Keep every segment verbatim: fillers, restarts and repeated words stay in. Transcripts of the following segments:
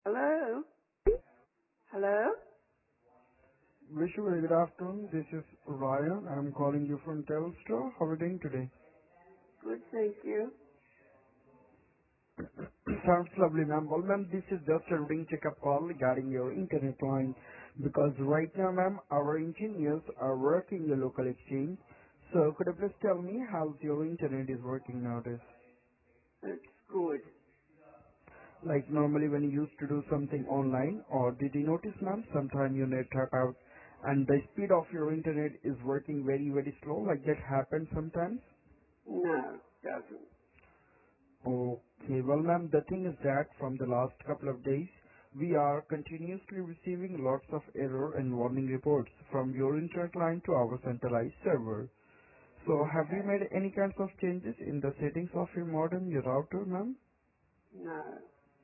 Hello? Hello? Wish you a very good afternoon. This is Ryan. I'm calling you from Telstra. How are you doing today? Good, thank you. Sounds lovely, ma'am. Well, ma'am, this is just a routine checkup call regarding your internet line because right now, ma'am, our engineers are working your local exchange. So could you please tell me how your internet is working nowadays? It's good. Like normally when you used to do something online, or did you notice, ma'am, sometime your net tap out and the speed of your internet is working very, very slow, like that happens sometimes? No, doesn't. Okay. Well, ma'am, the thing is that from the last couple of days, we are continuously receiving lots of error and warning reports from your internet line to our centralized server. So have you Okay. made any kinds of changes in the settings of your modem, your router, ma'am? No.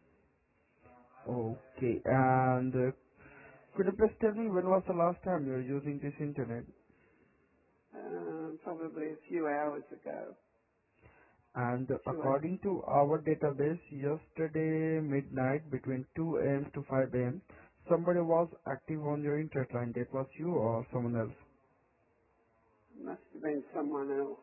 Okay. And uh, could you please tell me when was the last time you were using this internet? Um, probably a few hours ago. And Two hours. according to our database, yesterday midnight between two a m to five a m, somebody was active on your internet line. That was you or someone else? Must have been someone else.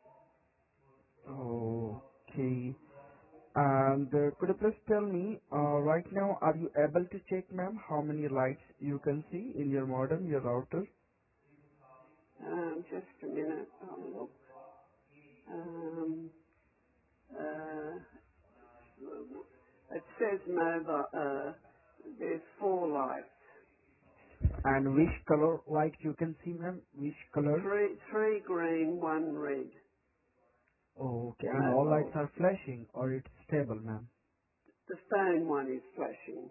Okay. And uh, could you please tell me, uh, right now, are you able to check, ma'am, how many lights you can see in your modem, your router? Um, just a minute. I'll look. Um, uh, it says mobile. Uh, there's four lights. And which color light you can see, ma'am? Which color? Three, three green, one red. Okay. And all lights Mobile. are flashing or it's stable, ma'am? The phone one is flashing.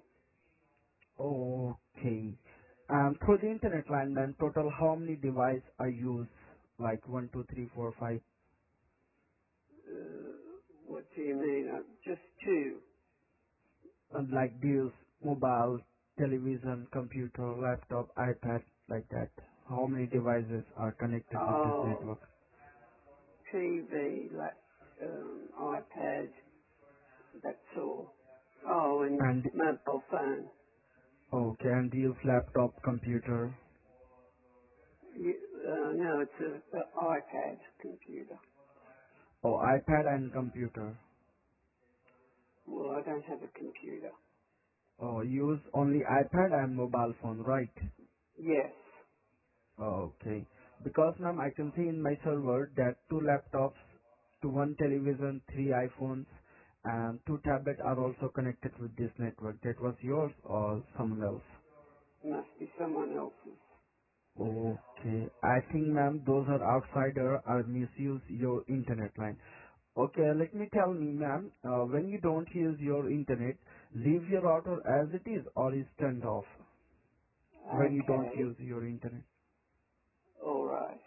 Okay. Um, through the internet line, then total how many devices are used? Like one, two, three, four, five. Uh, what do you mean? Uh, just two. And like these mobile, television, computer, laptop, iPad, like that. How many devices are connected with this Oh, network? T V, like um, iPad, that's all. Oh, and And mobile phone. okay, and use laptop, computer, You, uh, no, it's a, a iPad computer. or iPad and computer. Well, I don't have a computer. Or use only iPad and mobile phone, right? Yes, Okay. Because ma'am, I can see in my server that two laptops, to one television, three iPhones, and two tablets are also connected with this network. That was yours or someone else? must be someone else's. Okay. I think ma'am, those are outsider or misuse your internet line. Okay, let me tell me ma'am, uh, when you don't use your internet, leave your router as it is or is turned off when you don't Okay, use your internet. all right.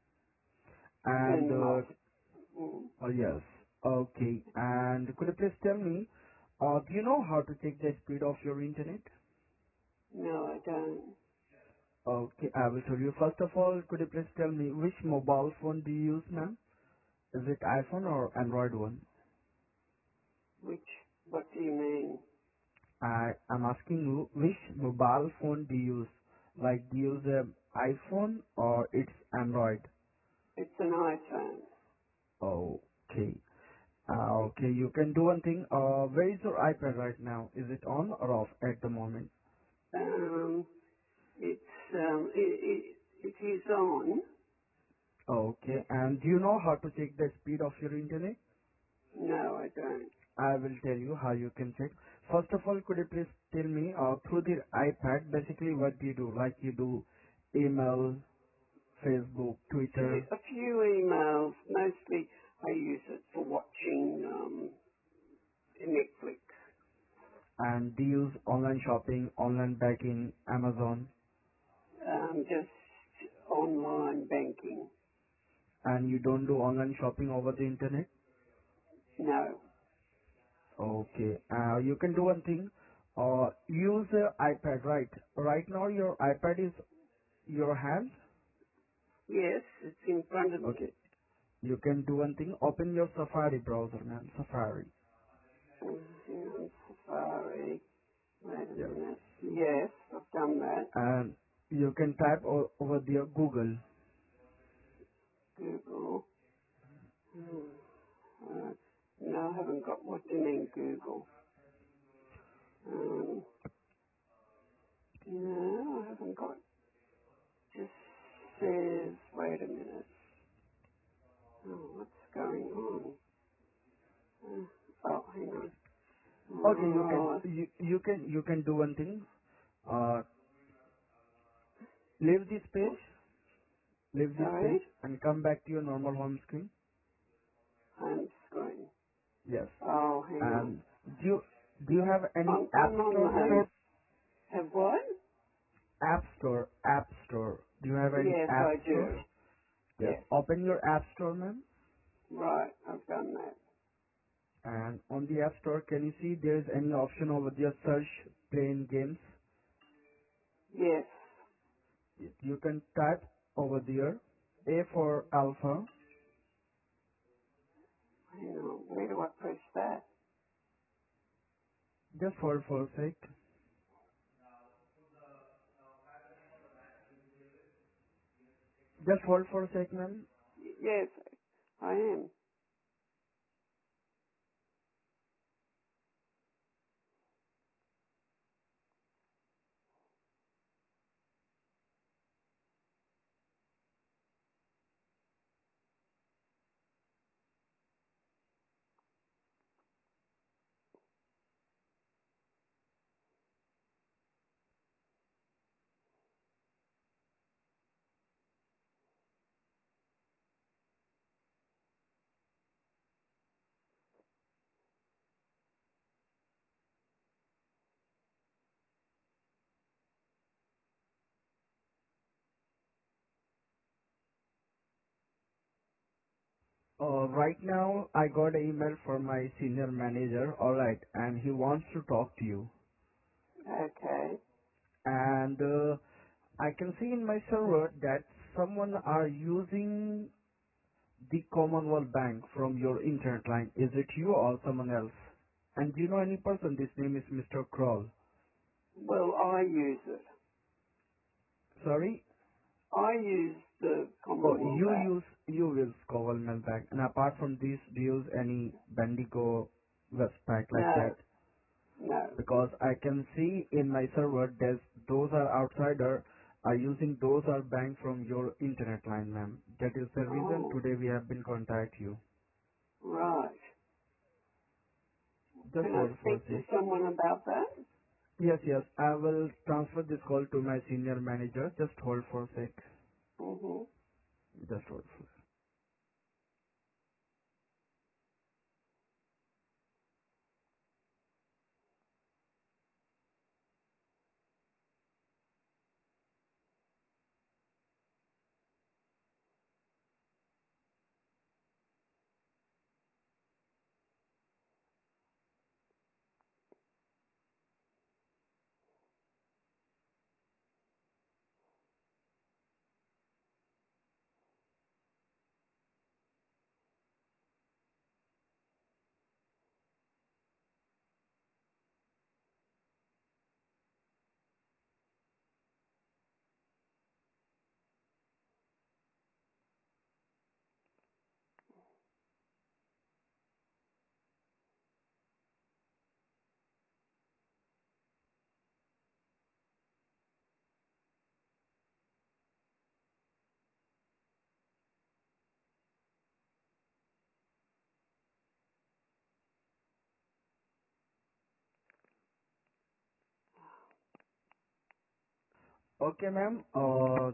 And Turn them uh, off. Mm. Oh, yes. Okay. And could you please tell me, uh, do you know how to check the speed of your internet? No, I don't. Okay, I will tell you. First of all, could you please tell me which mobile phone do you use, ma'am? Is it iPhone or Android one? Which, what do you mean? I am asking you which mobile phone do you use? Like, do you use an iPhone or it's Android? It's an iPhone. Okay. Uh, okay, you can do one thing. Uh, where is your iPad right now? Is it on or off at the moment? Um, it's, um, it, it, it is on. Okay. And do you know how to check the speed of your internet? No, I don't. I will tell you how you can check. First of all, could you please tell me uh, through the iPad, basically what do you do? Like you do email, Facebook, Few- Twitter, A few emails. Mostly I use it for watching um, Netflix. and do you use online shopping, online banking, Amazon, Um, just online banking. and you don't do online shopping over the internet? No. Okay. Uh, you can do one thing. Uh, use the iPad, right? Right now your iPad is your hand. Yes, it's in front of me. Okay. You can do one thing. Open your Safari browser, man. Safari. Mm, hang on, Safari. Right. and you can type o- over there Google. Google. Hmm. Uh, no, I haven't got. What do you mean Google? Um, no, I haven't got. Just says. Wait a minute. Oh, what's going on? Uh, oh, hang on. Okay, you can Right. you, you can you can do one thing. Uh, leave this page, leave this Sorry. page, and come back to your normal home screen. Home screen. Yes. Oh, hang on. And do you do you have any I'm, app I'm on store, the home. ma'am? Have what? App store, app store. Do you have any Yes, app I store? do. Yes. Yes. Open your app store, ma'am. Right, I've done that. And on the app store, can you see there is any option over there? Search playing games. Yes. You can type over there A for alpha. Hang on. Where do I press that? Just hold for a sec. Just hold for a sec, ma'am. Y- Yes, I am. Uh, right now, I got an email from my senior manager. All right, and he wants to talk to you. Okay. And uh, I can see in my server that someone are using the Commonwealth Bank from your internet line. Is it you or someone else? And do you know any person? This name is Mister Kroll. Well, I use it. Sorry? I use the Oh, Commonwealth you app. use, you use Commonwealth Bank. And apart from this, do you use any Bendigo Westpac like No, that? no. Because I can see in my server there's those are outsider are using those are bank from your internet line, ma'am. That is the reason Oh, today we have been contact you. right. Just Can I hold for a speak to sec. someone about that? Yes, yes. I will transfer this call to my senior manager. Just hold for a sec. Mm-hmm. Just hold for a sec. Okay, ma'am. Uh,